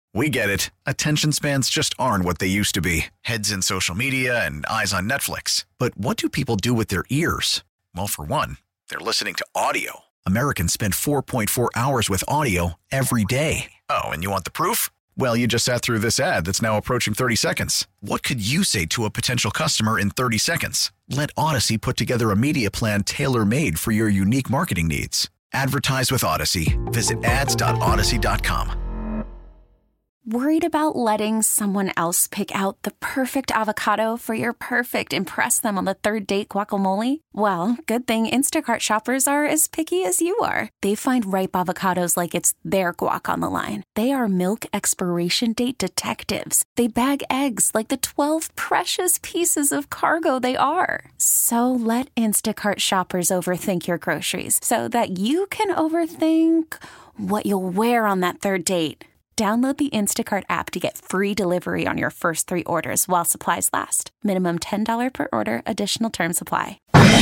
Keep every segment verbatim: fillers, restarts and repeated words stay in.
We get it. Attention spans just aren't what they used to be. Heads in social media and eyes on Netflix. But what do people do with their ears? Well, for one, they're listening to audio. Americans spend four point four hours with audio every day. Oh, and you want the proof? Well, you just sat through this ad that's now approaching thirty seconds. What could you say to a potential customer in thirty seconds? Let Odyssey put together a media plan tailor-made for your unique marketing needs. Advertise with Odyssey. Visit ads dot odyssey dot com. Worried about letting someone else pick out the perfect avocado for your perfect impress them on the third date guacamole? Well, good thing Instacart shoppers are as picky as you are. They find ripe avocados like it's their guac on the line. They are milk expiration date detectives. They bag eggs like the twelve precious pieces of cargo they are. So let Instacart shoppers overthink your groceries so that you can overthink what you'll wear on that third date. Download the Instacart app to get free delivery on your first three orders while supplies last. Minimum ten dollars per order. Additional terms apply.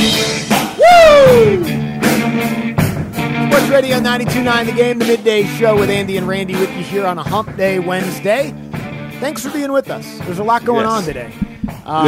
Woo! Sports Radio ninety-two point nine The Game, the midday show with Andy and Randy with you here on a Hump Day Wednesday. Thanks for being with us. There's a lot going yes. on today. Um,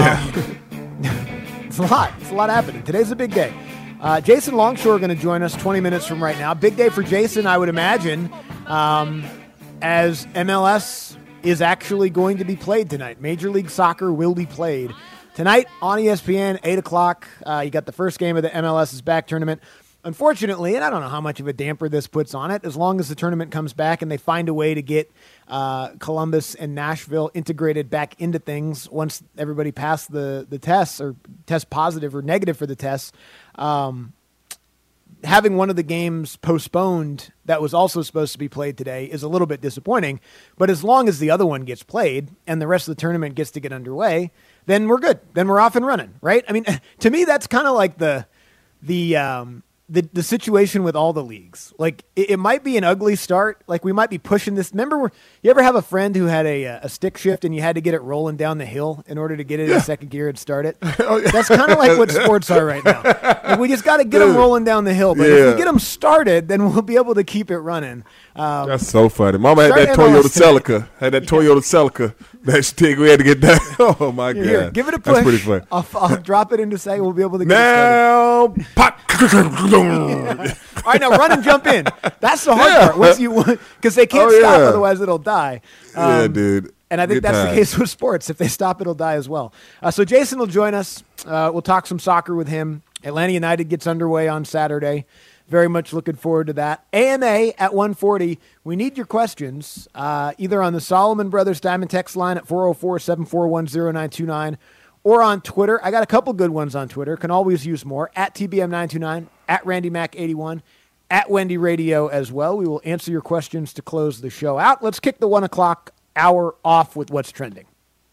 yeah. It's a lot. It's a lot happening. Today's a big day. Uh, Jason Longshore going to join us twenty minutes from right now. Big day for Jason, I would imagine. Um... as M L S is actually going to be played tonight. Major League Soccer will be played tonight on E S P N, eight o'clock. Uh, you got the first game of the M L S's back tournament. Unfortunately, and I don't know how much of a damper this puts on it, as long as the tournament comes back and they find a way to get uh, Columbus and Nashville integrated back into things once everybody passed the, the tests or test positive or negative for the tests, um, having one of the games postponed that was also supposed to be played today is a little bit disappointing. But as long as the other one gets played and the rest of the tournament gets to get underway, then we're good. Then we're off and running, right? I mean, to me, that's kind of like the the um, the the situation with all the leagues. Like, it, it might be an ugly start. Like, we might be pushing this. Remember, we're, you ever have a friend who had a a stick shift and you had to get it rolling down the hill in order to get it yeah. in second gear and start it? Oh, yeah. That's kind of like what sports are right now. Like, we just got to get them rolling down the hill. But yeah. if we get them started, then we'll be able to keep it running. Um, That's so funny. Mama had that Toyota Celica. Had that Toyota Celica. That stick we had to get that. Oh, my God. Here, give it a push. That's pretty funny. I'll, I'll drop it into second. We'll be able to get now, it started. Pop. Yeah. All right, now run and jump in. That's the hard yeah. part. Once you because they can't oh, stop, yeah. otherwise it'll die. Um, yeah, dude. And I think Good that's time. the case with sports. If they stop, it'll die as well. Uh, so Jason will join us. Uh, we'll talk some soccer with him. Atlanta United gets underway on Saturday. Very much looking forward to that. A M A at one forty. We need your questions, uh, either on the Solomon Brothers Diamond Text line at four oh four, seven four one, oh nine two nine or on Twitter. I got a couple good ones on Twitter. Can always use more. At T B M nine two nine, at Randy Mac eighty-one, at Wendy Radio as well. We will answer your questions to close the show out. Let's kick the one o'clock hour off with what's trending.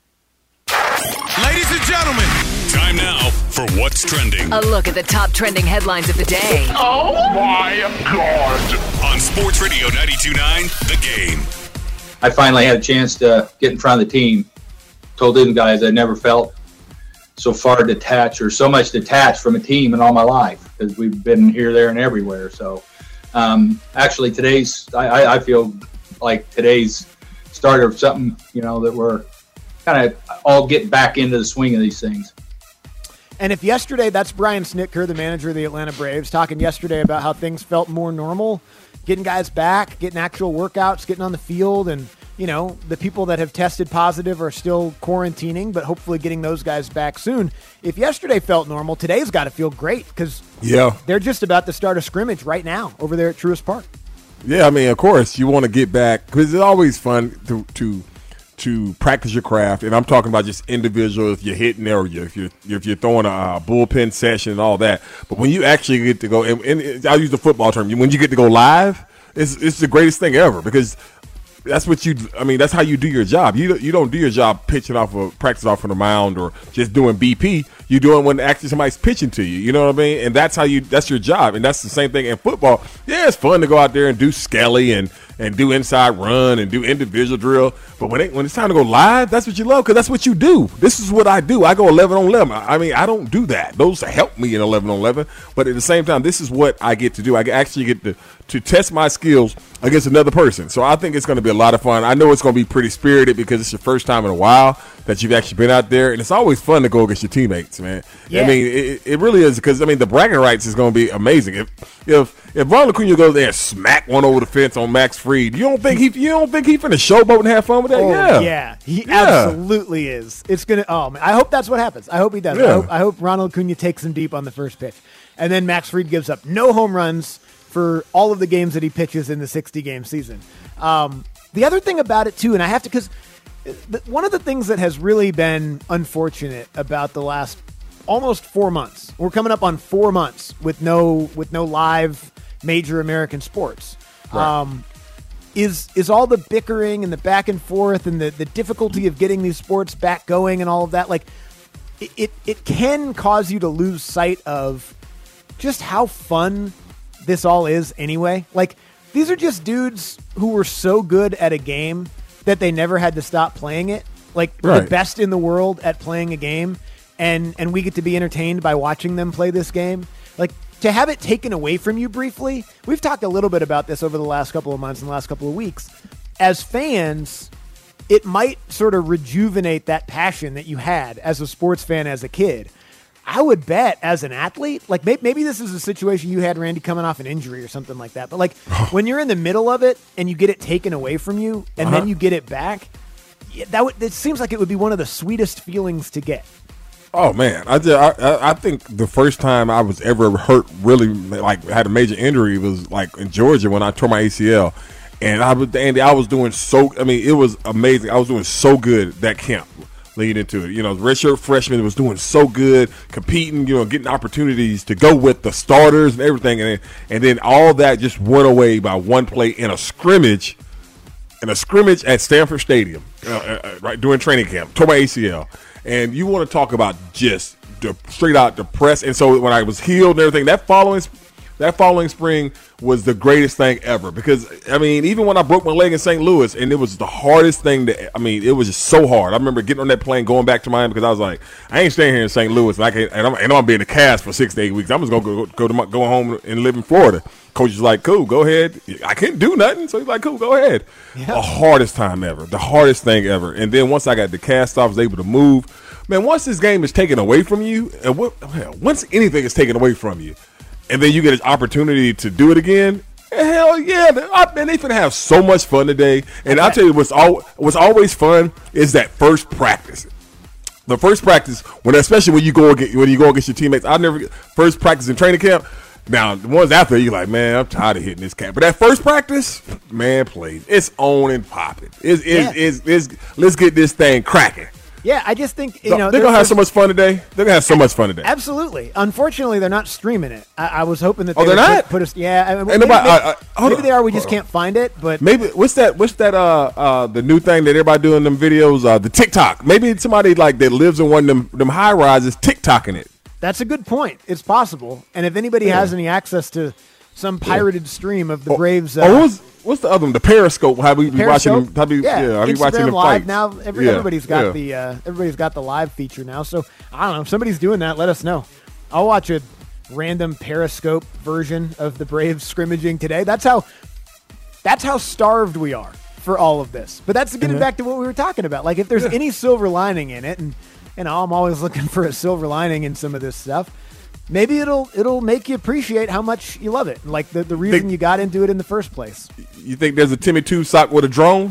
Ladies and gentlemen, time now for What's Trending. A look at the top trending headlines of the day. Oh, my God. On Sports Radio ninety-two point nine, The Game. I finally had a chance to get in front of the team. Told them guys I never felt so far detached or so much detached from a team in all my life because we've been here, there, and everywhere. So um, actually today's, I, I feel like today's start of something, you know, that we're kind of all getting back into the swing of these things. And if yesterday, that's Brian Snitker, the manager of the Atlanta Braves, talking yesterday about how things felt more normal, getting guys back, getting actual workouts, getting on the field, and, you know, the people that have tested positive are still quarantining, but hopefully getting those guys back soon. If yesterday felt normal, today's got to feel great because yeah. they're just about to start a scrimmage right now over there at Truist Park. Yeah, I mean, of course, you want to get back because it's always fun to to to practice your craft, and I'm talking about just individual. If you're hitting there, or if you're if you're throwing a uh, bullpen session and all that, but when you actually get to go, and, and I'll use the football term, when you get to go live, it's it's the greatest thing ever because that's what you. I mean, that's how you do your job. You you don't do your job pitching off of practice off on the mound or just doing B P. You do it when actually somebody's pitching to you. You know what I mean? And that's how you. That's your job, and that's the same thing in football. Yeah, it's fun to go out there and do Skelly and and do inside run and do individual drill. But when it, when it's time to go live, that's what you love because that's what you do. This is what I do. I go eleven on eleven. I mean, I don't do that. Those help me in eleven on eleven. But at the same time, this is what I get to do. I actually get to, to test my skills against another person. So I think it's going to be a lot of fun. I know it's going to be pretty spirited because it's your first time in a while that you've actually been out there. And it's always fun to go against your teammates, man. Yeah. I mean, it, it really is because, I mean, the bragging rights is going to be amazing. If if if Ron Acuna goes there and smack one over the fence on Max Fried, you don't think he you don't think he finna showboat and have fun with that? Oh, yeah. Yeah, he Yeah. absolutely is. It's going to – oh, man. I hope that's what happens. I hope he does. Yeah. I, hope, I hope Ronald Acuna takes him deep on the first pitch. And then Max Fried gives up no home runs for all of the games that he pitches in the sixty-game season. Um, the other thing about it, too, and I have to – because one of the things that has really been unfortunate about the last almost four months – we're coming up on four months with no with no live major American sports. Right. Um, is is all the bickering and the back and forth and the, the difficulty of getting these sports back going and all of that, like it, it, it can cause you to lose sight of just how fun this all is anyway. Like these are just dudes who were so good at a game that they never had to stop playing it. Like Right. the best in the world at playing a game, and and we get to be entertained by watching them play this game. Like to have it taken away from you briefly, we've talked a little bit about this over the last couple of months and the last couple of weeks. As fans, it might sort of rejuvenate that passion that you had as a sports fan as a kid. I would bet as an athlete, like maybe, maybe this is a situation you had, Randy, coming off an injury or something like that. But like when you're in the middle of it and you get it taken away from you and Uh-huh. then you get it back, yeah, that would, it seems like it would be one of the sweetest feelings to get. Oh man, I, just, I I I think the first time I was ever hurt, really like had a major injury, was like in Georgia when I tore my A C L, and I was Andy, I was doing so. I mean, it was amazing. I was doing so good that camp leading into it. You know, the redshirt freshman was doing so good, competing. You know, getting opportunities to go with the starters and everything, and then, and then all that just went away by one play in a scrimmage. In a scrimmage at Stanford Stadium, uh, uh, right during training camp, tore my A C L. And you want to talk about just de- straight out depressed. And so when I was healed and everything, that following that following spring was the greatest thing ever. Because, I mean, even when I broke my leg in Saint Louis, and it was the hardest thing to, I mean, it was just so hard. I remember getting on that plane, going back to Miami, because I was like, I ain't staying here in Saint Louis, and, I can't, and, I'm, and I'm going to be in the cast for six to eight weeks. I'm just going to go, go, to my, go home and live in Florida. Coach is like, cool, go ahead. I can't do nothing. So he's like, cool, go ahead. Yeah. The hardest time ever. The hardest thing ever. And then once I got the cast off, I was able to move. Man, once this game is taken away from you, and what, hell, once anything is taken away from you, and then you get an opportunity to do it again, hell yeah, man, they finna have so much fun today. And I'll tell you what's, al- what's always fun is that first practice. The first practice, when especially when you go against, when you go against your teammates, I never first practice in training camp. Now, the ones after, you're like, man, I'm tired of hitting this cat. But that first practice, man, please, it's on and popping. It's, it's, Yeah. it's, it's, it's, let's get this thing cracking. Yeah, I just think, you know. They're going to have so much fun today. They're going to have so much fun today. Absolutely. Unfortunately, they're not streaming it. I, I was hoping that they Oh, they're would not? Put, put us. Yeah, I mean, Ain't maybe, nobody- maybe, I- I- hold maybe on. they are. We just Hold on. can't find it. But Maybe what's that? What's that? Uh, uh, the new thing that everybody doing them videos. Uh, the TikTok. Maybe somebody like that lives in one of them them high rises TikToking it. that's a good point. It's possible. And if anybody Yeah. has any access to some pirated stream of the Braves, uh, oh, what's what's the other one? The Periscope. How we be watching Periscope? them? How we, yeah, yeah, how we Instagram watching them Live fights? now. Every, Yeah, everybody's got yeah. the uh, everybody's got the live feature now. So I don't know. If somebody's doing that, let us know. I'll watch a random Periscope version of the Braves scrimmaging today. That's how that's how starved we are for all of this. But that's getting Mm-hmm. back to what we were talking about. Like if there's Yeah. any silver lining in it, and you know, I'm always looking for a silver lining in some of this stuff. Maybe it'll it'll make you appreciate how much you love it, like the, the reason Think- you got into it in the first place. You think there's a Timmy Two sock with a drone?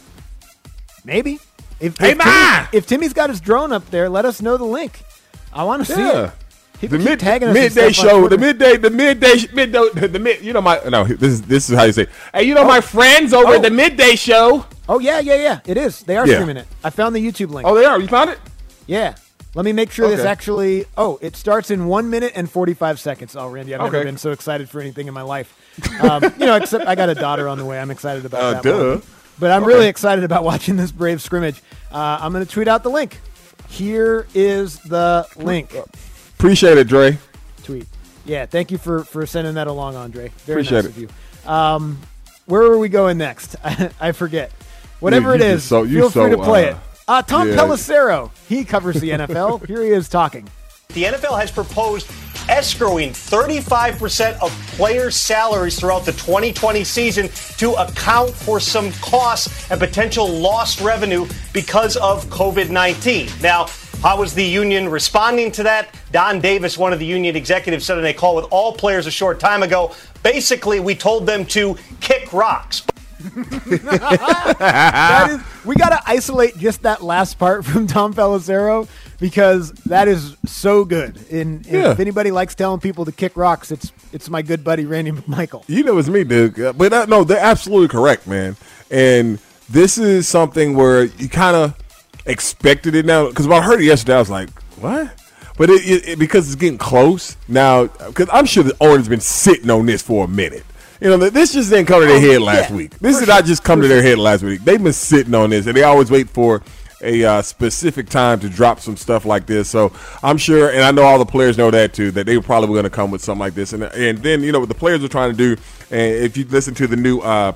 Maybe. If, Hey, if, Ma! Timmy, if Timmy's got his drone up there, let us know the link. I want to see Yeah. it. People The keep mid, tagging us in midday stuff on show, the Twitter. midday, the midday, midday, the mid. You know my no. This is this is how you say. Hey, you know my friends over Oh. at the midday show. Oh yeah, yeah, yeah. It is. They are Yeah. streaming it. I found the YouTube link. Oh, they are. You found it? Yeah. Let me make sure this Okay. actually. Oh, it starts in one minute and forty-five seconds. Oh, Randy, I've never Okay. been so excited for anything in my life. Um, you know, except I got a daughter on the way. I'm excited about Uh, that. duh. moment. But I'm really excited about watching this Brave scrimmage. Uh, I'm going to tweet out the link. Here is the link. Appreciate it, Dre. Tweet. Yeah, thank you for, for sending that along, Andre. Very Appreciate nice it. of you. Um, where are we going next? I, I forget. Whatever Dude, it is, so, feel free so, to play uh, it. Uh, Tom yeah. Pelissero, he covers the N F L. Here he is talking. The N F L has proposed escrowing thirty-five percent of players' salaries throughout the twenty twenty season to account for some costs and potential lost revenue because of COVID nineteen. Now, how is the union responding to that? Don Davis, one of the union executives, said in a call with all players a short time ago, basically, we told them to kick rocks. that is, we got to isolate just that last part from Tom Pelissero because that is so good. And, and Yeah. if anybody likes telling people to kick rocks, it's it's my good buddy Randy McMichael. You know it's me, dude. But uh, no, they're absolutely correct, man. And this is something where you kind of expected it now. Because when I heard it yesterday, I was like, what? But it, it, it because it's getting close now, because I'm sure the owner's been sitting on this for a minute. You know, this just didn't come to their head last yeah, week. This for did not sure, just come for to their sure. head last week. They've been sitting on this, and they always wait for a uh, specific time to drop some stuff like this. So I'm sure, and I know all the players know that too, that they were probably going to come with something like this. And and then, you know, what the players are trying to do, and if you listen to the new uh,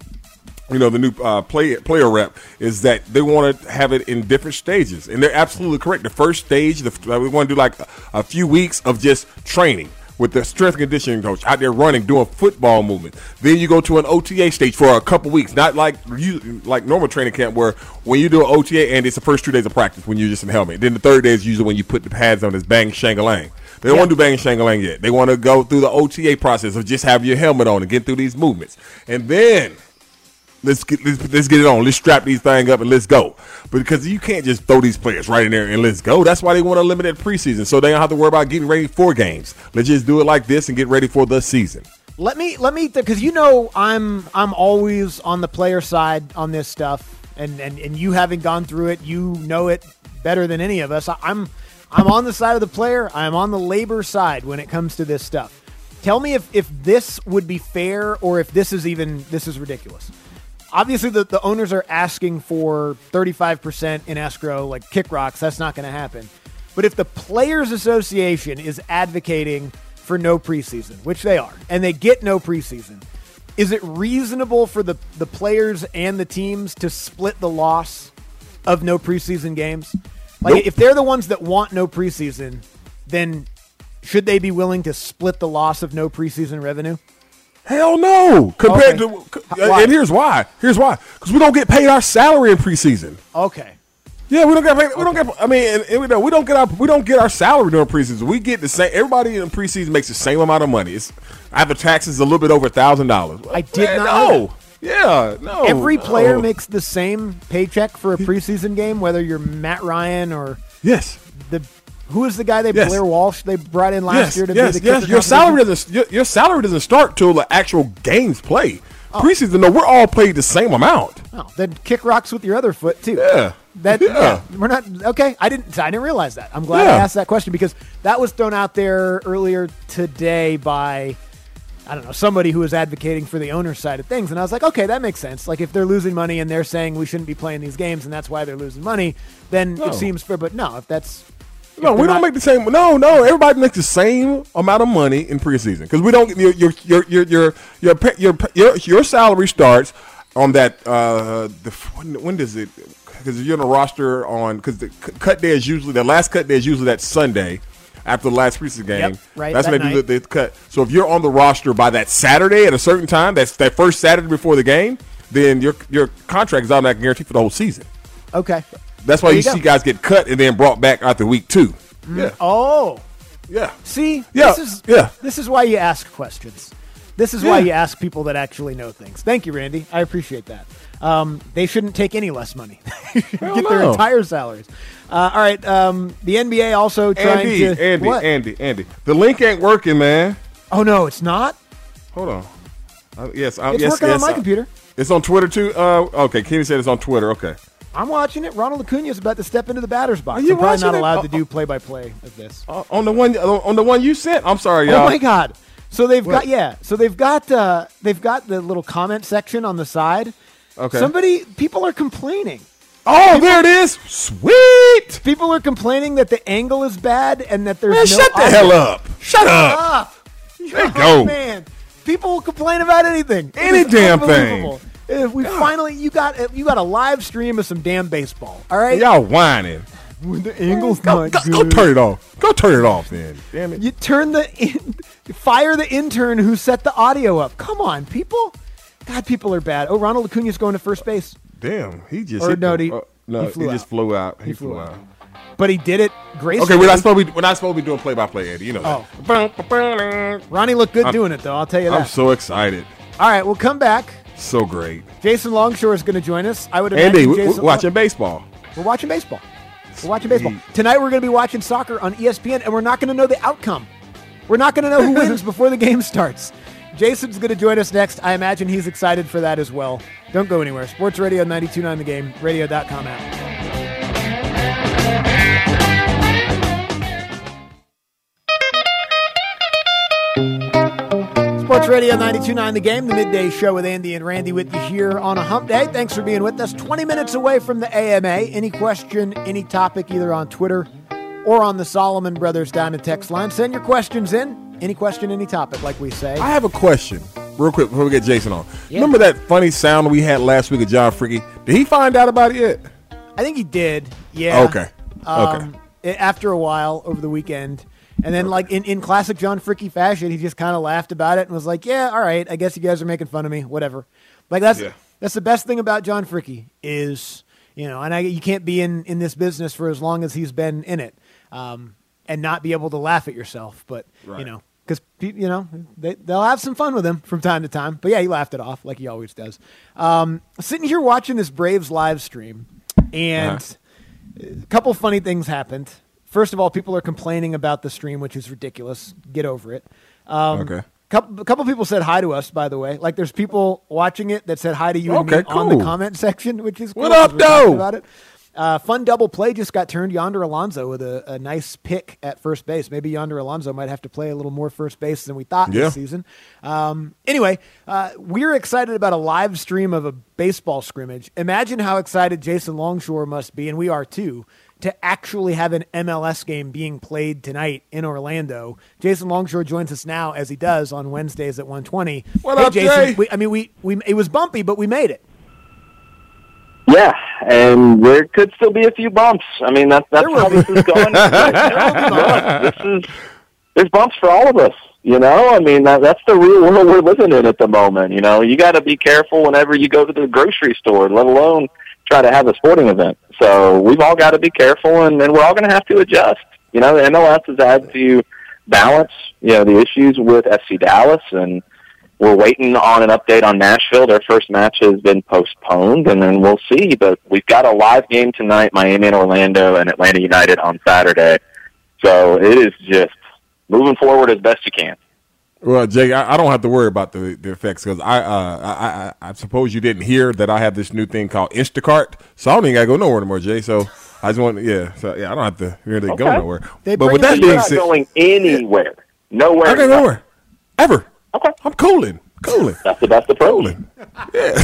you know, the new uh, play, player rep, is that they want to have it in different stages. And they're absolutely correct. The first stage, the, we want to do like a, a few weeks of just training with the strength and conditioning coach out there running, doing football movements. Then you go to an O T A stage for a couple weeks, not like you, like normal training camp where when you do an O T A and it's the first two days of practice when you're just in helmet. Then the third day is usually when you put the pads on this bang shangalang. They don't Yeah. want to do bang shangalang yet. They want to go through the O T A process of just have your helmet on and get through these movements. And then Let's get let's, let's get it on. Let's strap these things up and let's go. But because you can't just throw these players right in there and let's go. That's why they want to limit it preseason, so they don't have to worry about getting ready for games. Let's just do it like this and get ready for the season. Let me let me because you know I'm I'm always on the player side on this stuff, and, and and you having gone through it, you know it better than any of us. I, I'm I'm on the side of the player. I'm on the labor side when it comes to this stuff. Tell me if if this would be fair or if this is even this is ridiculous. Obviously, the, the owners are asking for thirty-five percent in escrow, like kick rocks. That's not going to happen. But if the Players Association is advocating for no preseason, which they are, and they get no preseason, is it reasonable for the, the players and the teams to split the loss of no preseason games? Like, Nope. if they're the ones that want no preseason, then should they be willing to split the loss of no preseason revenue? Hell no. Compared Okay. to, Why? and here's why. Here's why. Because we don't get paid our salary in preseason. Okay. Yeah, we don't get paid. We don't get. I mean, and, and we don't. We don't get our. We don't get our salary during preseason. We get the same. Everybody in preseason makes the same amount of money. It's after taxes, a little bit over a thousand dollars. I did Man, not know No. Yeah. No. Every player no. makes the same paycheck for a preseason game, whether you're Matt Ryan or Yes. the who is the guy they Yes. Blair Walsh they brought in last Yes. year to yes. be the yes. kicker Your salary competition? doesn't. Your, your salary doesn't start till the actual games play. Oh. Preseason, no, we're all paid the same amount. Oh, then kick rocks with your other foot too. Yeah. That Yeah. yeah. we're not okay. I didn't I didn't realize that. I'm glad I Yeah. asked that question because that was thrown out there earlier today by I don't know, somebody who was advocating for the owner's side of things. And I was like, okay, that makes sense. Like if they're losing money and they're saying we shouldn't be playing these games and that's why they're losing money, then No. it seems fair. But no, if that's No, if we they're don't not- make the same. No, no, everybody makes the same amount of money in preseason because we don't. Your your your your your your pa- your, your, your salary starts on that. Uh, the when, when does it? Because you're on a roster on because the c- cut day is usually the last cut day is usually that Sunday after the last preseason game. Yep, right, That's that when they do night. the, the cut. So if you're on the roster by that Saturday at a certain time, that's that first Saturday before the game, then your your contract is automatically guaranteed for the whole season. Okay. That's why There you, you go. see guys get cut and then brought back after week two. Yeah, Oh. yeah. See, Yeah, this is yeah. this is why you ask questions. This is Yeah. why you ask people that actually know things. Thank you, Randy. I appreciate that. Um, they shouldn't take any less money. Hell Get their no. entire salaries. Uh, all right. Um, the N B A also trying Andy, to Andy, what? Andy, Andy. The link ain't working, man. Oh no, it's not. Hold on. Uh, yes, I, It's yes, working yes, on my uh, computer. It's on Twitter too. Uh, okay, Kenny said it's on Twitter. Okay. I'm watching it. Ronald Acuna is about to step into the batter's box. Are you I'm probably not watching it? allowed Oh, to do play-by-play of this. Uh, on the one, on the one you sent. I'm sorry, y'all. Oh my God! So they've What? got yeah. So they've got uh, they've got the little comment section on the side. Okay. Somebody, people are complaining. Oh, there it is. Sweet. People are complaining that the angle is bad and that there's Man, no. shut the audio. hell up. Shut up. Ah, There you oh, go. man. People will complain about anything. Any It's damn thing. unbelievable. If we finally, you got you got a live stream of some damn baseball. All right, Y'all whining. when the angle's Go, not go, good. go turn it off. Go turn it off then. Damn it. You turn the in, fire the intern who set the audio up. Come on, people. God, people are bad. Oh, Ronald Acuna's going to first base, Damn, he just Or hit no, the- he- uh, no, he he, flew just out. flew out. He, flew flew out. out. but he did it gracefully. Okay, we're not supposed to be we're not supposed to be doing play by play, Eddie. You know that. Ronnie looked good I'm- doing it, though. I'll tell you I'm that. so excited. All right, we'll come back. So great. Jason Longshore is going to join us. I would imagine Andy, we- Jason, we're watching baseball. We're watching baseball. We're watching baseball. Sweet. Tonight we're going to be watching soccer on E S P N, and we're not going to know the outcome. We're not going to know who wins before the game starts. Jason's going to join us next. I imagine he's excited for that as well. Don't go anywhere. Sports Radio ninety-two point nine The Game, radio dot com app. Sports Radio ninety-two point nine The Game, the midday show with Andy and Randy with you here on a hump day. Thanks for being with us. twenty minutes away from the A M A. Any question, any topic, either on Twitter or on the Solomon Brothers Down and Text line. Send your questions in. Any question, any topic, like we say. I have a question, real quick, before we get Jason on. Yeah. Remember that funny sound we had last week of John Fricke? Did he find out about it yet? I think he did. Yeah. Okay. Um, a- After a while over the weekend. And then, like, in, in classic John Fricke fashion, he just kind of laughed about it and was like, yeah, all right, I guess you guys are making fun of me, whatever. Like, that's Yeah. that's the best thing about John Fricke is, you know, and I, you can't be in, in this business for as long as he's been in it um, and not be able to laugh at yourself. But, you Right. know, because, you know, they, they'll have some fun with him from time to time. But, yeah, he laughed it off like he always does. Um, sitting here watching this Braves live stream, and Uh-huh. a couple funny things happened. First of all, people are complaining about the stream, which is ridiculous. Get over it. Um, Okay. Couple, a couple people said hi to us, by the way. Like, there's people watching it that said hi to you and Okay, me on the cool. comment section, which is cool. What up, 'cause we're talking though? About it. Uh, fun double play just got turned. Yonder Alonso with a, a nice pick at first base. Maybe Yonder Alonso might have to play a little more first base than we thought Yeah. this season. Um, anyway, uh, we're excited about a live stream of a baseball scrimmage. Imagine how excited Jason Longshore must be, and we are too, to actually have an M L S game being played tonight in Orlando. Jason Longshore joins us now, as he does on Wednesdays at one twenty. What hey, up, Jason? Jay? We, I mean, we, we it was bumpy, but we made it. Yeah, and there could still be a few bumps. I mean, that's that's There will how be. this is going. Look, this is there's bumps for all of us. You know, I mean, that, that's the real world we're living in at the moment. You know, you got to be careful whenever you go to the grocery store, let alone try to have a sporting event. So we've all got to be careful, and, and we're all going to have to adjust. You know, the M L S has had to balance, you know, the issues with F C Dallas, and we're waiting on an update on Nashville. Their first match has been postponed, and then we'll see. But we've got a live game tonight, Miami and Orlando, and Atlanta United on Saturday. So it is just moving forward as best you can. Well, Jay, I, I don't have to worry about the, the effects because I, uh, I, I I suppose you didn't hear that I have this new thing called Instacart, so I don't even got to go nowhere anymore, Jay. So I just want, yeah, so yeah, I don't have to really Okay. go nowhere. They but bring with it that to You're being not said, going anywhere. Nowhere. I can't go nowhere ever. Okay. I'm cooling, cooling. That's the best approach. Cooling. Yeah.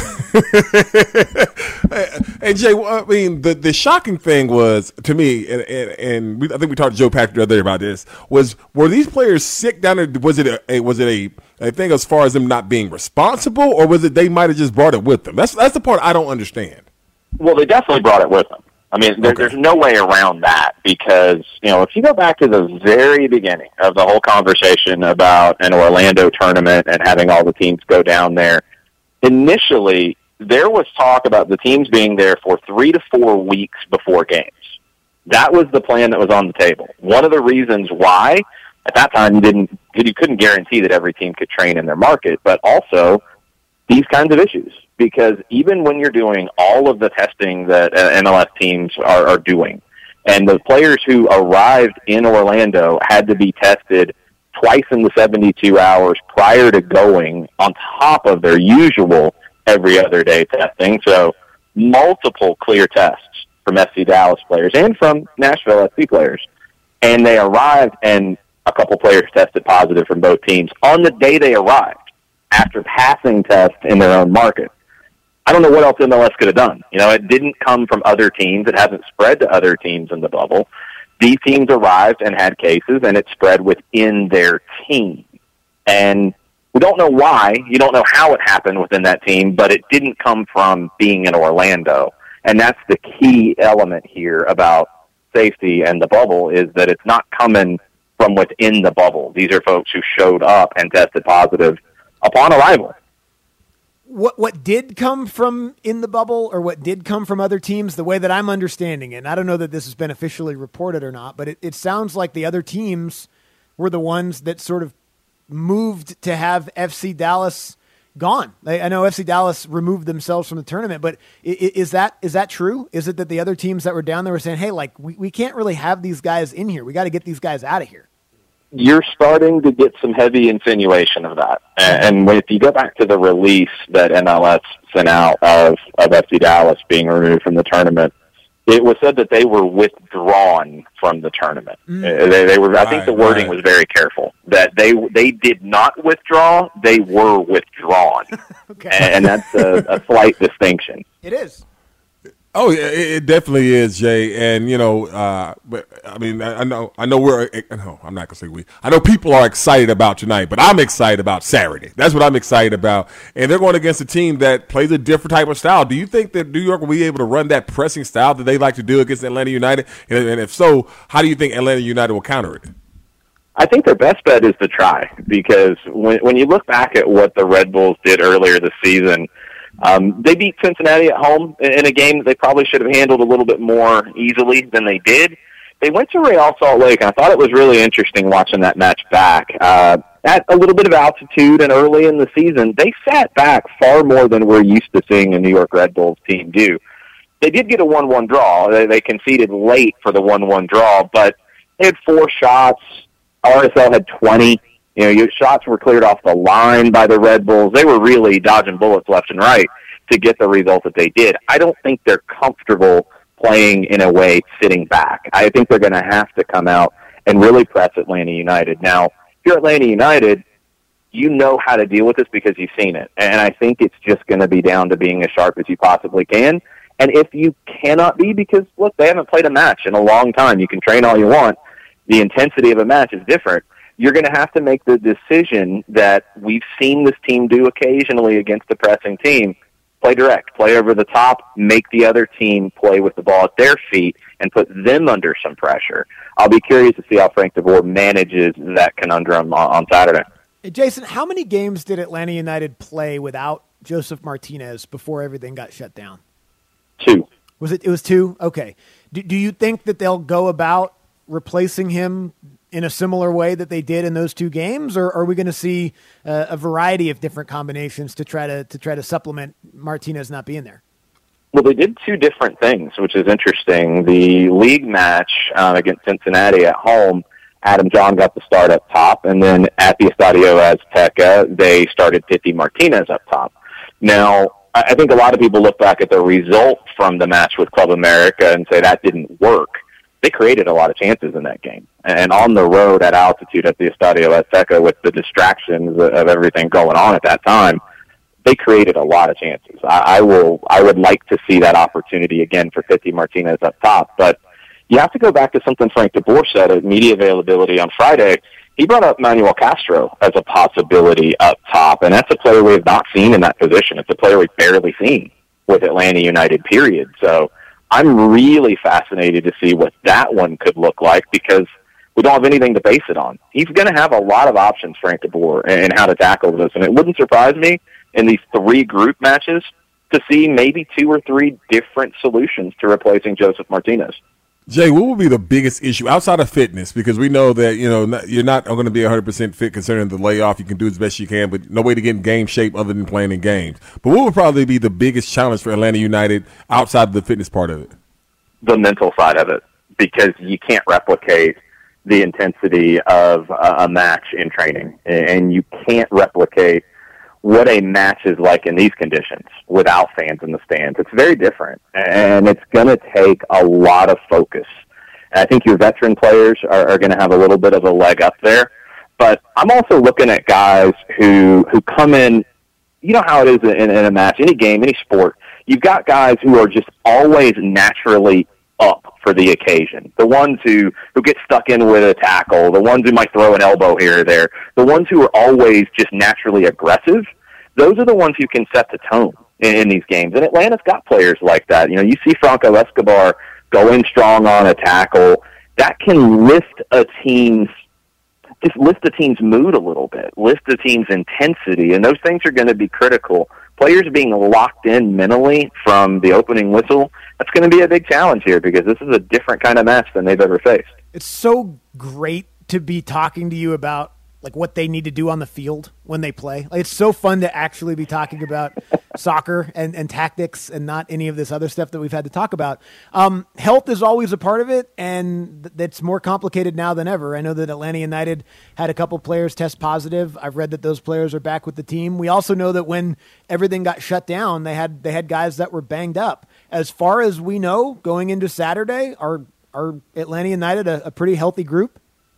And Jay, well, I mean, the, the shocking thing was to me, and, and, and we, I think we talked to Joe Patrick the other day about this. Was were these players sick down there? Was it a, a was it a, a thing as far as them not being responsible, or was it they might have just brought it with them? That's that's the part I don't understand. Well, they definitely brought it with them. I mean, there, Okay. there's no way around that because, you know, if you go back to the very beginning of the whole conversation about an Orlando tournament and having all the teams go down there, initially there was talk about the teams being there for three to four weeks before games. That was the plan that was on the table. One of the reasons why, at that time, you didn't, you couldn't guarantee that every team could train in their market, but also these kinds of issues. Because even when you're doing all of the testing that uh, M L S teams are, are doing, and the players who arrived in Orlando had to be tested twice in the seventy-two hours prior to going on top of their usual every other day testing. So multiple clear tests from F C Dallas players and from Nashville F C players. And they arrived, and a couple players tested positive from both teams on the day they arrived after passing tests in their own market. I don't know what else M L S could have done. You know, it didn't come from other teams. It hasn't spread to other teams in the bubble. These teams arrived and had cases, and it spread within their team. And We don't know why. You don't know how it happened within that team, but it didn't come from being in Orlando. And that's the key element here about safety and the bubble, is that it's not coming from within the bubble. These are folks who showed up and tested positive upon arrival. What what did come from in the bubble, or what did come from other teams, the way that I'm understanding it, and I don't know that this has been officially reported or not, but it, it sounds like the other teams were the ones that sort of moved to have F C Dallas gone. I, I know F C Dallas removed themselves from the tournament, but is, is that is that true? Is it that the other teams that were down there were saying, hey, like, we, we can't really have these guys in here. We got to get these guys out of here? You're starting to get some heavy insinuation of that. And if you go back to the release that M L S sent out of, of F C Dallas being removed from the tournament, it was said that they were withdrawn from the tournament. Mm. They, they were. Right, I think the wording right. was very careful, that they they did not withdraw, they were withdrawn. Okay. And that's a, a slight distinction. It is. Oh, yeah, it definitely is, Jay. And, you know, uh, but I mean, I know, I know we're, no, I'm not going to say we, I know people are excited about tonight, but I'm excited about Saturday. That's what I'm excited about. And they're going against a team that plays a different type of style. Do you think that New York will be able to run that pressing style that they like to do against Atlanta United? And, and if so, how do you think Atlanta United will counter it? I think their best bet is to try, because when, when you look back at what the Red Bulls did earlier this season, Um, they beat Cincinnati at home in a game that they probably should have handled a little bit more easily than they did. They went to Real Salt Lake, and I thought it was really interesting watching that match back. Uh, at a little bit of altitude and early in the season, they sat back far more than we're used to seeing a New York Red Bulls team do. They did get a one one draw. They, they conceded late for the one one draw, but they had four shots. R S L had twenty. You know, your shots were cleared off the line by the Red Bulls. They were really dodging bullets left and right to get the result that they did. I don't think they're comfortable playing in a way sitting back. I think they're going to have to come out and really press Atlanta United. Now, if you're Atlanta United, you know how to deal with this because you've seen it. And I think it's just going to be down to being as sharp as you possibly can. And if you cannot be, because, look, they haven't played a match in a long time. You can train all you want. The intensity of a match is different. You're going to have to make the decision that we've seen this team do occasionally against the pressing team. Play direct, play over the top, make the other team play with the ball at their feet and put them under some pressure. I'll be curious to see how Frank DeBoer manages that conundrum on, on Saturday. Hey, Jason, how many games did Atlanta United play without Joseph Martinez before everything got shut down? Two. Was it? It was two? Okay. Do, do you think that they'll go about replacing him in a similar way that they did in those two games, or are we going to see uh, a variety of different combinations to try to to try to supplement Martinez not being there? Well, they did two different things, which is interesting. The league match uh, against Cincinnati at home, Adam John got the start up top, and then at the Estadio Azteca, they started Pity Martinez up top. Now, I think a lot of people look back at the result from the match with Club America and say that didn't work. They created a lot of chances in that game. And on the road at altitude at the Estadio Azteca with the distractions of everything going on at that time, they created a lot of chances. I, I will, I would like to see that opportunity again for Pity Martinez up top. But you have to go back to something Frank DeBoer said at media availability on Friday. He brought up Manuel Castro as a possibility up top, and that's a player we have not seen in that position. It's a player we've barely seen with Atlanta United, period. So I'm really fascinated to see what that one could look like because we don't have anything to base it on. He's going to have a lot of options, Frank DeBoer, and how to tackle this. And it wouldn't surprise me in these three group matches to see maybe two or three different solutions to replacing Joseph Martinez. Jay, what will be the biggest issue outside of fitness? Because we know that, you know, you're not going to be one hundred percent fit considering the layoff. You can do as best you can, but no way to get in game shape other than playing in games. But what would probably be the biggest challenge for Atlanta United outside of the fitness part of it? The mental side of it, because you can't replicate the intensity of a match in training, and you can't replicate what a match is like in these conditions without fans in the stands. It's very different, and it's going to take a lot of focus. And I think your veteran players are, are going to have a little bit of a leg up there. But I'm also looking at guys who, who come in, you know how it is in, in a match, any game, any sport. You've got guys who are just always naturally up for the occasion, the ones who, who get stuck in with a tackle, the ones who might throw an elbow here or there, the ones who are always just naturally aggressive, those are the ones who can set the tone in, in these games. And Atlanta's got players like that. You know, you see Franco Escobar go in strong on a tackle. That can lift a team's just lift the team's mood a little bit, lift the team's intensity, and those things are going to be critical. Players being locked in mentally from the opening whistle, that's going to be a big challenge here because this is a different kind of match than they've ever faced. It's so great to be talking to you about like what they need to do on the field when they play. Like, it's so fun to actually be talking about soccer and, and tactics and not any of this other stuff that we've had to talk about. Um, health is always a part of it, and th- it's more complicated now than ever. I know that Atlanta United had a couple players test positive. I've read that those players are back with the team. We also know that when everything got shut down, they had they had guys that were banged up. As far as we know, going into Saturday, are are Atlanta United a, a pretty healthy group?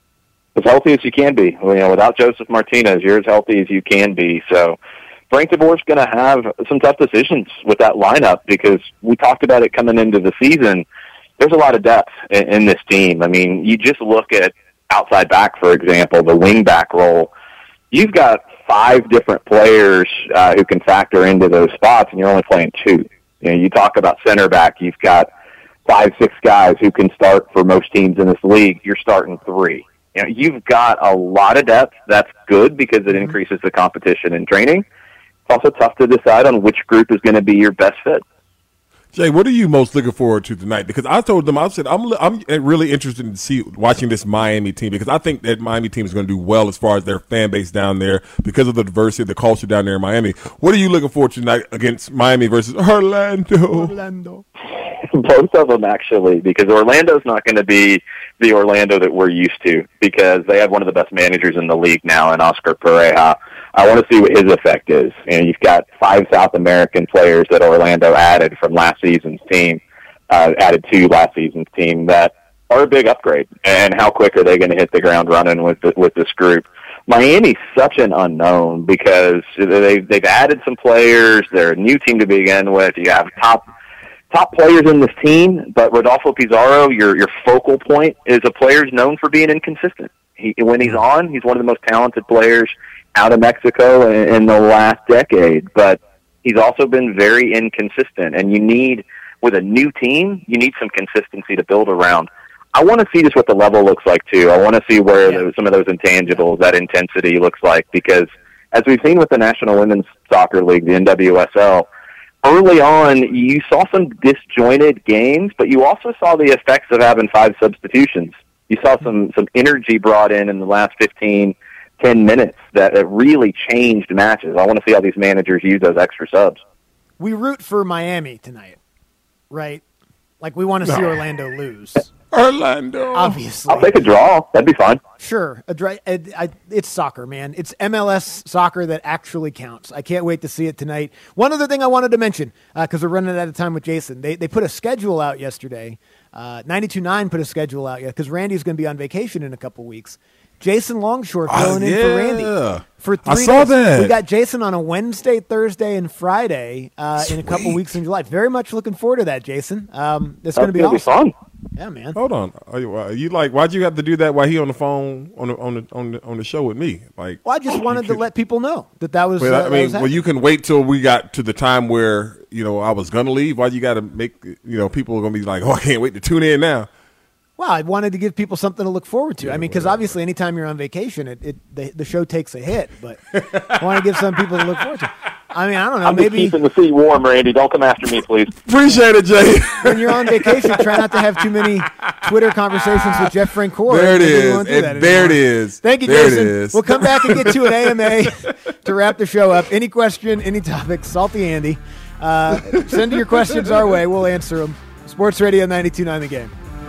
As healthy as you can be. You know, without Joseph Martinez, you're as healthy as you can be. So Frank DeBoer's going to have some tough decisions with that lineup because we talked about it coming into the season. There's a lot of depth in, in this team. I mean, you just look at outside back, for example, the wing back role. You've got five different players uh, who can factor into those spots, and you're only playing two. You know, you talk about center back, you've got five, six guys who can start for most teams in this league. You're starting three. You know, you've got a lot of depth. That's good because it increases the competition in training. It's also tough to decide on which group is going to be your best fit. Jay, what are you most looking forward to tonight? Because I told them, I said, I'm I'm really interested in see watching this Miami team because I think that Miami team is going to do well as far as their fan base down there because of the diversity, the culture down there in Miami. What are you looking forward to tonight against Miami versus Orlando? Orlando. Both of them, actually, because Orlando's not going to be the Orlando that we're used to because they have one of the best managers in the league now in Oscar Pereja. I want to see what his effect is. And you've got five South American players that Orlando added from last season's team, uh, added to last season's team that are a big upgrade. And how quick are they going to hit the ground running with the, with this group? Miami's such an unknown because they've, they've added some players. They're a new team to begin with. You have top top players in this team, but Rodolfo Pizarro, your your focal point, is a player who's known for being inconsistent. He, when he's on, he's one of the most talented players out of Mexico in, in the last decade, but he's also been very inconsistent, and you need, with a new team, you need some consistency to build around. I want to see just what the level looks like, too. I want to see where yeah. those, some of those intangibles, that intensity looks like, because as we've seen with the National Women's Soccer League, the N W S L, early on, you saw some disjointed games, but you also saw the effects of having five substitutions. You saw some, some energy brought in in the last fifteen, ten minutes that, that really changed matches. I want to see how these managers use those extra subs. We root for Miami tonight, right? Like, we want to see no. Orlando lose. Orlando. Obviously. I'll take a draw. That'd be fine. Sure. A dry, a, a, it's soccer, man. It's M L S soccer that actually counts. I can't wait to see it tonight. One other thing I wanted to mention, because uh, we're running out of time with Jason. They they put a schedule out yesterday. Uh, ninety-two point nine put a schedule out, yeah, because Randy's going to be on vacation in a couple weeks. Jason Longshore filling oh, in yeah. for Randy. For three I saw days. that. We got Jason on a Wednesday, Thursday, and Friday uh, in a couple weeks in July. Very much looking forward to that, Jason. Um, it's going to be awesome. Be fun. Yeah, man. Hold on. Are you, are you like? Why'd you have to do that while he on the phone on the on the on the, on the show with me? Like, well, I just wanted to let people know that that was. Well, uh, I mean, was well, you can wait till we got to the time where you know I was gonna leave. Why you got to make you know people are gonna be like, oh, I can't wait to tune in now. Well, I wanted to give people something to look forward to. Yeah, I mean, because obviously anytime you're on vacation, it, it the, the show takes a hit. But I want to give some people to look forward to. I mean, I don't know. I'm maybe just keeping the seat warm, Randy. Don't come after me, please. Appreciate it, Jay. When you're on vacation, try not to have too many Twitter conversations with Jeff Francoeur. There it is. And there it is. Thank you, there Jason. It is. We'll come back and get to an A M A to wrap the show up. Any question, any topic, Salty Andy. Uh, send your questions our way. We'll answer them. Sports Radio ninety-two point nine The Game.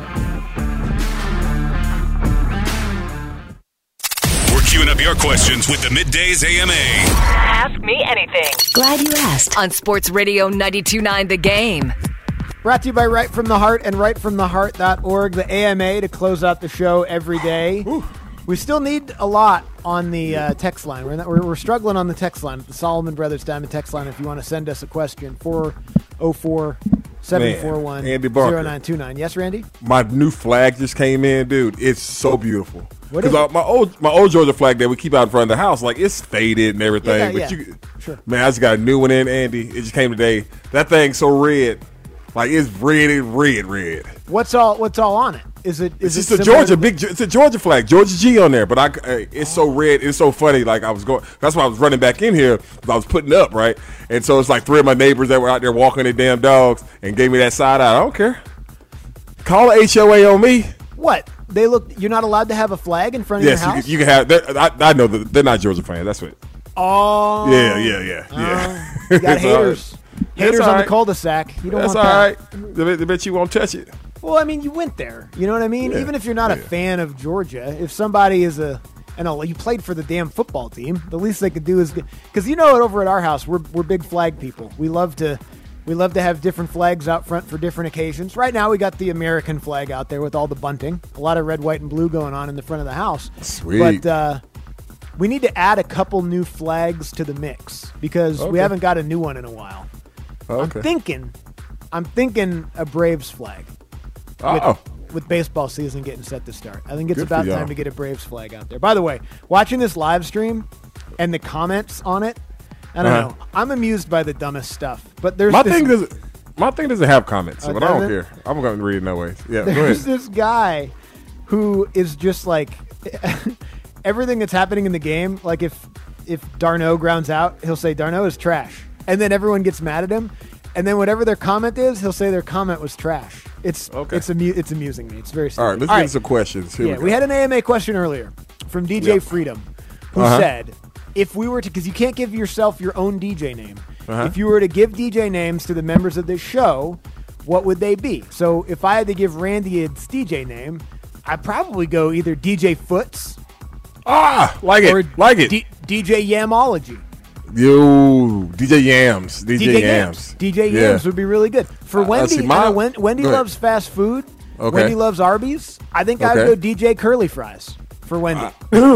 Queuing up your questions with the Middays A M A. Ask me anything. Glad you asked. On Sports Radio ninety-two point nine The Game. Brought to you by Right From The Heart and right from the heart dot org, the A M A, to close out the show every day. Ooh. We still need a lot on the uh, text line. We're, not, we're, we're struggling on the text line, the Solomon Brothers Diamond text line. If you want to send us a question, four oh four, seven four one, zero nine two nine. Yes, Randy? My new flag just came in, dude. It's so beautiful. What is Because my old my old Georgia flag that we keep out in front of the house, like it's faded and everything. Yeah, but yeah. you, Sure. man, I just got a new one in, Andy. It just came today. That thing's so red, like it's red, red, red. What's all What's all on it? Is it? Is It's it just a similar Georgia to- big. It's a Georgia flag, Georgia G on there. But I, uh, it's so red. It's so funny. Like I was going. That's why I was running back in here. 'Cause I was putting up right, and so it's like three of my neighbors that were out there walking their damn dogs and gave me that side eye. I don't care. Call a H O A on me. What? They look. You're not allowed to have a flag in front of Yes, your you, house. can- you can have. they're- I, I know that they're not Georgia fans. That's what. oh, Yeah, yeah, yeah, yeah. You got It's all right. haters. Haters all on the right. cul-de-sac. You don't That's want all that. right. They bet, they bet you won't touch it. Well, I mean, you went there. You know what I mean? Yeah, Even if you're not a yeah. fan of Georgia, if somebody is a, and a, you played for the damn football team, the least they could do is, because you know, over at our house, we're we're big flag people. We love to, we love to have different flags out front for different occasions. Right now, we got the American flag out there with all the bunting, a lot of red, white, and blue going on in the front of the house. Sweet. But uh, we need to add a couple new flags to the mix because we Okay. haven't got a new one in a while. Okay. I'm thinking, I'm thinking a Braves flag. Oh, With baseball season getting set to start, I think it's Good for about y'all. time to get a Braves flag out there. By the way, watching this live stream and the comments on it, I don't Uh-huh. know. I'm amused by the dumbest stuff. But there's my this, thing doesn't. My thing doesn't have comments, Oh, but I don't doesn't? care. I'm going to read it no way. Yeah, go there's ahead. this guy who is just like everything that's happening in the game. Like if if Darno grounds out, he'll say Darno is trash, and then everyone gets mad at him. And then whatever their comment is, he'll say their comment was trash. It's Okay. it's amu- it's amusing me. It's very All right, stupid. let's get into some questions. Here Yeah, we, go. we had an A M A question earlier from D J Yep. Freedom, who Uh-huh. said, if we were to, because you can't give yourself your own D J name, Uh-huh. if you were to give D J names to the members of this show, what would they be? So if I had to give Randy its D J name, I'd probably go either D J Foots Ah, like or it, like it. D- DJ Yamology. Yo, D J Yams, D J, D J Yams, D J Yeah. Yams would be really good. For Uh, Wendy, see, I my- know Wen- Wendy go ahead. loves fast food. Okay. Wendy loves Arby's. I think I'd Okay. go D J Curly Fries for Wendy.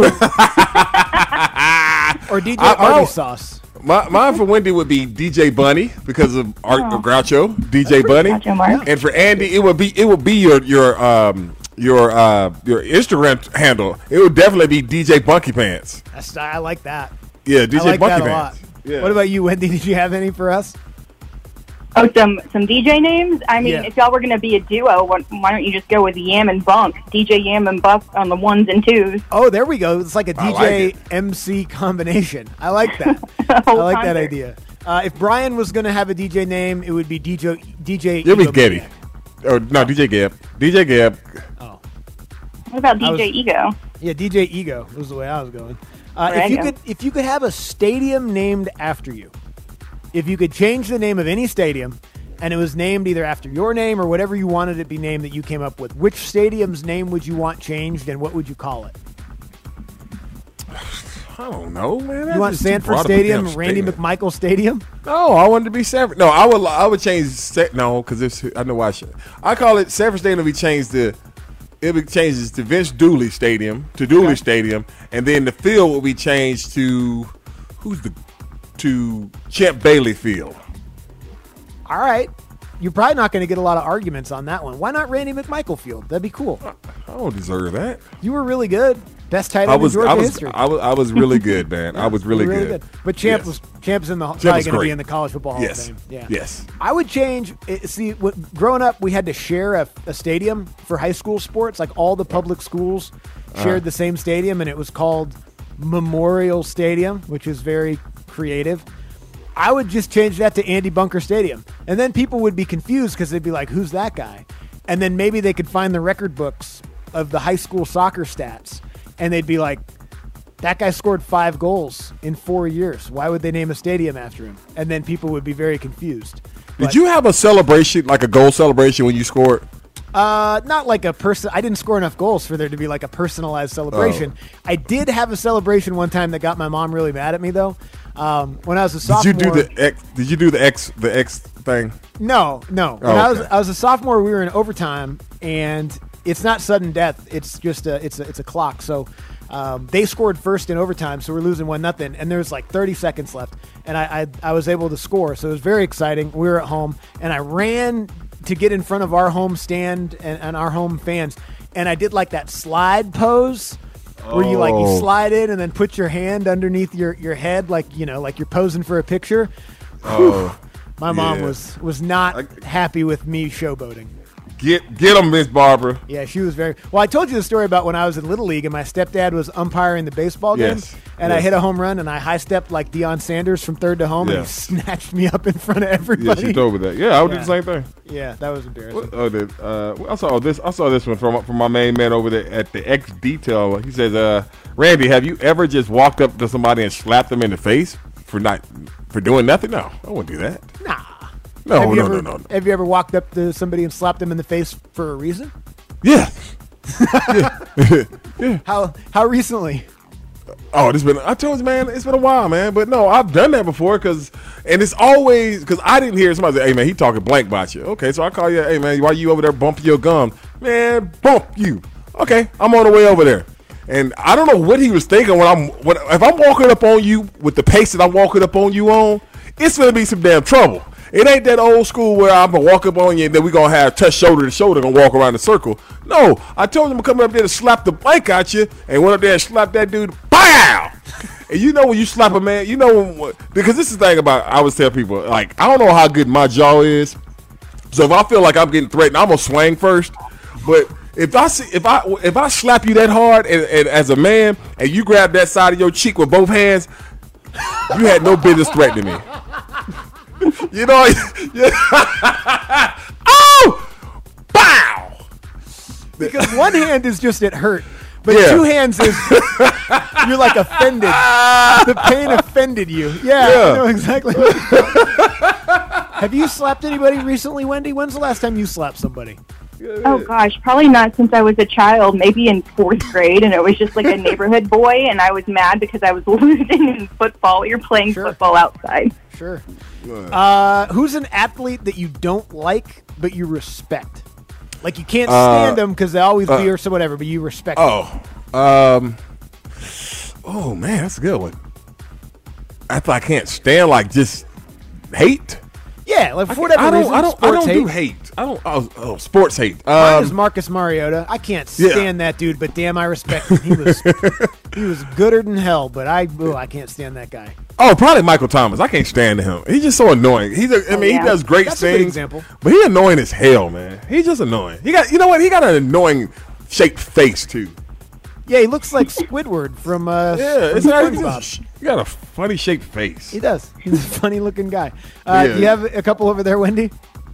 or D J I- I- Arby's sauce. My, mine for Wendy would be D J Bunny because of Art of Groucho, D J Bunny, Groucho Marx. and for Andy, it would be it would be your your um your uh your Instagram handle. It would definitely be D J Bunky Pants. That's, I like that. Yeah, D J I like Bunky that a lot. Pants. Yeah. What about you, Wendy? Did you have any for us? Oh, some some D J names. I mean, Yeah. if y'all were going to be a duo, why, why don't you just go with Yam and Bunk? D J Yam and Buck on the ones and twos. Oh, there we go. It's like a I D J like it. M C combination. I like that. I Whole like that concert. idea. Uh, if Brian was going to have a D J name, it would be D J D J. It'll be Egomaniac. Getty. Oh no, D J Gab. D J Gab. Oh, What about I D J was- Ego? yeah, D J Ego was the way I was going. Uh, There if you you go. could, if you could have a stadium named after you, if you could change the name of any stadium, and it was named either after your name or whatever you wanted it to be named that you came up with, which stadium's name would you want changed, and what would you call it? I don't know, man. You want Sanford Stadium, Randy McMichael Stadium? No, I wanted to be Sanford. No, I would. I would change. Sa- No, because it's. I know why I should. I call it Sanford Stadium. We changed the. It be changes to Vince Dooley Stadium to Dooley Okay. Stadium, and then the field will be changed to who's the to Champ Bailey Field. All right. You're probably not going to get a lot of arguments on that one. Why not Randy McMichael Field? That'd be cool. I don't deserve that. You were really good. Best tight end I was. in Georgia I was. history. I was. I was really good, man. I was You were really, really good. But Champ Yes. was Champ's in the Champ probably was going to be great. in the College Football Hall Yes. of Fame. Yeah. Yes. I would change. it- See, what, growing up, we had to share a, a stadium for high school sports. Like all the public schools shared the same stadium, and it was called Memorial Stadium, which is very creative. I would just change that to Andy Bunker Stadium, and then people would be confused because they'd be like, "Who's that guy?" And then maybe they could find the record books of the high school soccer stats, and they'd be like, "That guy scored five goals in four years. Why would they name a stadium after him?" And then people would be very confused. Did you have a celebration, like a goal celebration, when you scored? Uh, not like a person. I didn't score enough goals for there to be like a personalized celebration. Oh. I did have a celebration one time that got my mom really mad at me though. Um, when I was a Did sophomore. you do the X? Did you do the X? The X thing? No, no. When Oh, I was okay. I was a sophomore, we were in overtime, and it's not sudden death. It's just a it's a it's a clock. So Um, they scored first in overtime, so we're losing one nothing, and there's like thirty seconds left, and I, I I was able to score, so it was very exciting. We were at home, and I ran to get in front of our home stand and, and our home fans, and I did like that slide pose where you like you Oh. slide in and then put your hand underneath your, your head, like you know, like you're posing for a picture. Oh, My mom yeah. was was not happy with me showboating. Get get them, Miss Barbara. Yeah, she was very well. I told you the story about when I was in Little League and my stepdad was umpiring the baseball game, Yes, and I yes. hit a home run and I high stepped like Deion Sanders from third to home, Yeah. and he snatched me up in front of Yeah, everybody. she told me that. Yeah, I would do Yeah. the same thing. Yeah, that was embarrassing. What- Oh, the, uh, I saw this. I saw this one from from my main man over there at the X Detail. He says, uh, "Randy, have you ever just walked up to somebody and slapped them in the face for not for doing nothing? No, I wouldn't do that. Nah. No, have you no, ever, no, no, no. Have you ever walked up to somebody and slapped them in the face for a reason? Yeah. How how recently? Oh, this been. I told you, man, it's been a while, man. But no, I've done that before, cause and it's always because I didn't hear somebody say, "Hey, man, he talking blank about you." Okay, so I call you, "Hey, man, why you over there bumping your gum?" Man, bump you. Okay, I'm on the way over there, and I don't know what he was thinking when I'm when if I'm walking up on you with the pace that I'm walking up on you on, it's gonna be some damn trouble. It ain't that old school where I'm gonna walk up on you and then we gonna have touch shoulder to shoulder and walk around the circle. No, I told him to come up there to slap the blank out you, and went up there and slapped that dude. Pow! And you know when you slap a man, you know when, because this is the thing about I always tell people, like, I don't know how good my jaw is, so if I feel like I'm getting threatened, I'm gonna swing first. But if I see if I if I slap you that hard and, and as a man and you grab that side of your cheek with both hands, you had no business threatening me. You know, yeah. Oh, bow. Because one hand is just it hurt, but Yeah. two hands is you're like offended. The pain offended you. Yeah, Yeah. I know exactly. Have you slapped anybody recently, Wendy? When's the last time you slapped somebody? Oh gosh, probably not since I was a child, maybe in fourth grade, and it was just like a neighborhood boy, and I was mad because I was losing in football. You're playing Sure. football outside. Sure. Uh, who's an athlete that you don't like but you respect? Like you can't stand Uh, them because they always uh, be or so whatever, but you respect them. Oh, um, oh man, that's a good one. I thought I can't stand like just hate. Yeah, like for I, whatever I don't, reason, I don't, I sports don't hate. do hate. I don't. Oh, oh sports hate. Mine Um, is Marcus Mariota. I can't Yeah. stand that dude, but damn, I respect him. He was he was gooder than hell, but I oh, I can't stand that guy. oh, probably Michael Thomas. I can't stand him. He's just so annoying. He's. A, I Oh, mean, yeah. he does great That's a good things. example. But he annoying as hell, man. He's just annoying. He got. You know what? He got an annoying shaped face too. Yeah, he looks like Squidward from uh Yeah, from it's not, SpongeBob. he got a funny shaped face. He does. He's a funny looking guy. Uh, Yeah. Do you have a couple over there, Wendy?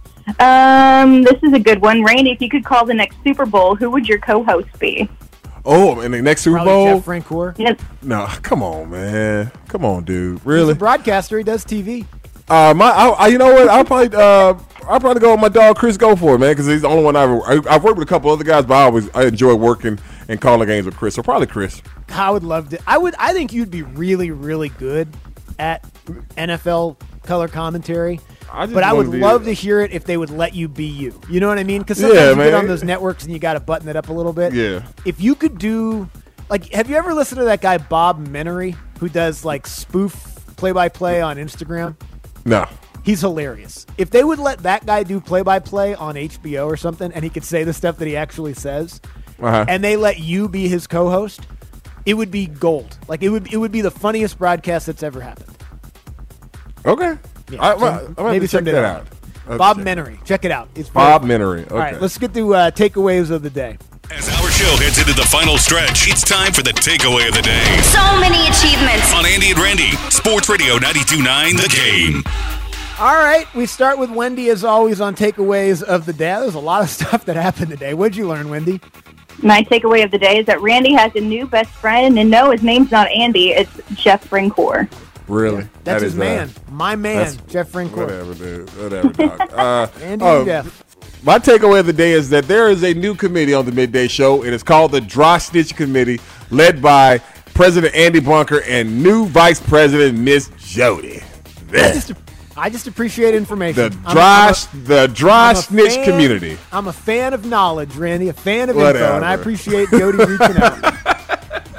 Um, this is a good one. Randy, if you could call the next Super Bowl, who would your co-host be? Oh, and the next Super Probably Bowl. Jeff Francoeur. Yes. No, come on, man. Come on, dude. He's Really? a broadcaster. He does T V. Uh, my, I, I, you know what? I'll probably, uh, I'll probably go with my dog Chris Gofor, man, because he's the only one I've. I, I've worked with a couple other guys, but I always I enjoy working and calling games with Chris. So probably Chris. I would love to. I would. I think you'd be really, really good at N F L color commentary. I just But I wanna would be- love to hear it if they would let you be you. You know what I mean? Because Yeah, sometimes you get man. on those networks and you got to button it up a little bit. Yeah. If you could do, like, have you ever listened to that guy Bob Menery who does like spoof play-by-play on Instagram? No. He's hilarious. If they would let that guy do play-by-play on H B O or something, and he could say the stuff that he actually says, Uh-huh. and they let you be his co-host, it would be gold. Like it would, it would be the funniest broadcast that's ever happened. Okay. Yeah, I, so I, I'm gonna maybe check someday that that'll out. happen. I'll Bob check. Menery, check it out. It's Bob very- Menery. Okay. All right, let's get to uh, takeaways of the day. As our show heads into the final stretch, it's time for the takeaway of the day. So many achievements. On Andy and Randy, Sports Radio ninety-two point nine The Game. All right, we start with Wendy as always on takeaways of the day. There's a lot of stuff that happened today. What'd you learn, Wendy? My takeaway of the day is that Randy has a new best friend, and no, his name's not Andy. It's Jeff Francoeur. Really? That's That his is, uh, man, my man, that's- Jeff Francoeur. Whatever, dude. Whatever, dog. Uh, Andy oh, and Jeff. My takeaway of the day is that there is a new committee on the Midday Show, and it's called the Dry Snitch Committee, led by President Andy Bunker and new Vice President Miss Jody. I just, I just appreciate information. The I'm a- dry, I'm a- the dry I'm a snitch fan- community. I'm a fan of knowledge, Randy. A fan of info, and I Whatever. appreciate Jody reaching out.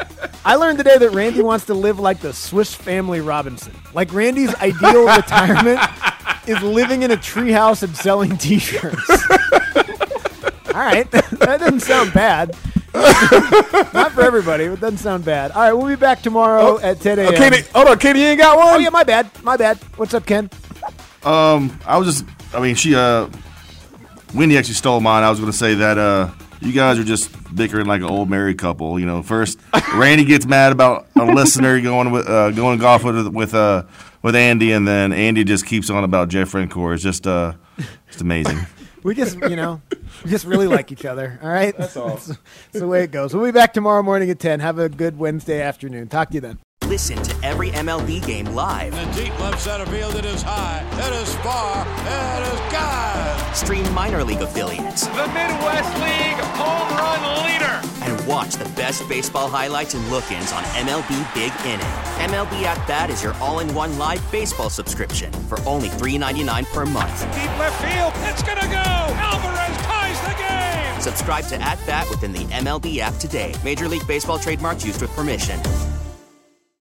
I learned today that Randy wants to live like the Swiss Family Robinson. Like Randy's ideal retirement is living in a treehouse and selling T-shirts. All right, that doesn't sound bad. Not for everybody, but it doesn't sound bad. All right, we'll be back tomorrow oh, at ten a.m. Oh, Kenny, hold on, Kenny, you ain't got one? Oh, yeah, my bad. My bad. What's up, Ken? Um, I was just, I mean, she, uh, Wendy actually stole mine. I was going to say that, uh, you guys are just bickering like an old married couple. You know, first Randy gets mad about a listener going with uh, going golf with with uh, with Andy, and then Andy just keeps on about Jeff Francoeur. It's just uh, it's amazing. We just, you know, we just really like each other. All right, that's all. That's, that's the way it goes. We'll be back tomorrow morning at ten. Have a good Wednesday afternoon. Talk to you then. Listen to every M L B game live. In the deep left center field, it is high, it is far, it is gone. Stream minor league affiliates. The Midwest League home run leader. And watch the best baseball highlights and look-ins on M L B Big Inning. M L B At Bat is your all-in-one live baseball subscription for only three dollars and ninety-nine cents per month. Deep left field, it's gonna go. Alvarez ties the game. Subscribe to At Bat within the M L B app today. Major League Baseball trademarks used with permission.